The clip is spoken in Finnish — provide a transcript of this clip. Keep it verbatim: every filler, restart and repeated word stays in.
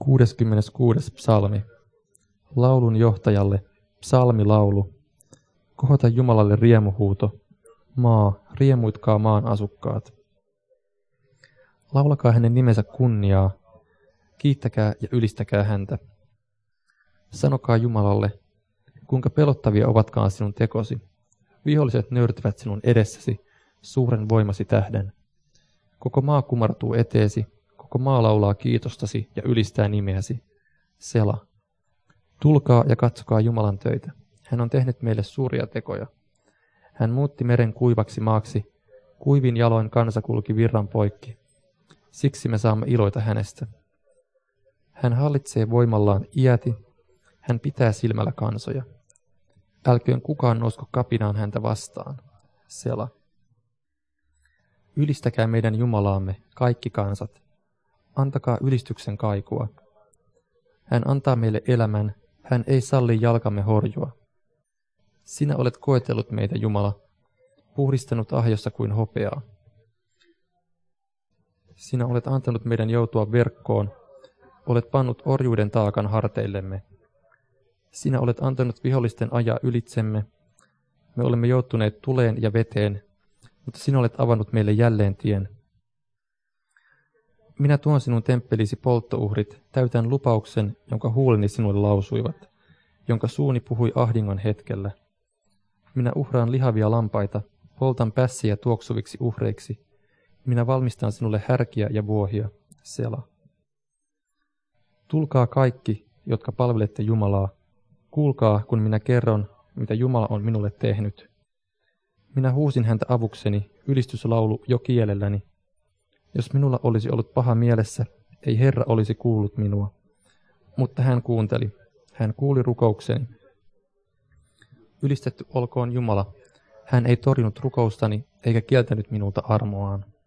kuudeskymmeneskuudes psalmi. Laulun johtajalle, psalmilaulu. Kohota Jumalalle riemuhuuto. Maa, riemuitkaa maan asukkaat. Laulakaa hänen nimensä kunniaa. Kiittäkää ja ylistäkää häntä. Sanokaa Jumalalle, kuinka pelottavia ovatkaan sinun tekosi. Viholliset nöyrtyvät sinun edessäsi, suuren voimasi tähden. Koko maa kumartuu eteesi, koko maa laulaa kiitostasi ja ylistää nimeäsi. Sela. Tulkaa ja katsokaa Jumalan töitä. Hän on tehnyt meille suuria tekoja. Hän muutti meren kuivaksi maaksi, kuivin jaloin kansa kulki virran poikki. Siksi me saamme iloita hänestä. Hän hallitsee voimallaan iäti, hän pitää silmällä kansoja. Älköön kukaan nousko kapinaan häntä vastaan. Sela. Ylistäkää meidän Jumalaamme, kaikki kansat. Antakaa ylistyksen kaikua. Hän antaa meille elämän, hän ei salli jalkamme horjua. Sinä olet koetellut meitä, Jumala, puhdistanut ahjossa kuin hopeaa. Sinä olet antanut meidän joutua verkkoon, olet pannut orjuuden taakan harteillemme. Sinä olet antanut vihollisten ajaa ylitsemme. Me olemme joutuneet tuleen ja veteen, mutta sinä olet avannut meille jälleen tien. Minä tuon sinun temppelisi polttouhrit, täytän lupauksen, jonka huuleni sinulle lausuivat, jonka suuni puhui ahdingon hetkellä. Minä uhraan lihavia lampaita, poltan pässiä tuoksuviksi uhreiksi. Minä valmistan sinulle härkiä ja vuohia. Sela. Tulkaa kaikki, jotka palvelette Jumalaa. Kuulkaa, kun minä kerron, mitä Jumala on minulle tehnyt. Minä huusin häntä avukseni, ylistyslaulu jo kielelläni. Jos minulla olisi ollut paha mielessä, ei Herra olisi kuullut minua. Mutta hän kuunteli, hän kuuli rukoukseni. Ylistetty olkoon Jumala, hän ei torjunut rukoustani eikä kieltänyt minulta armoaan.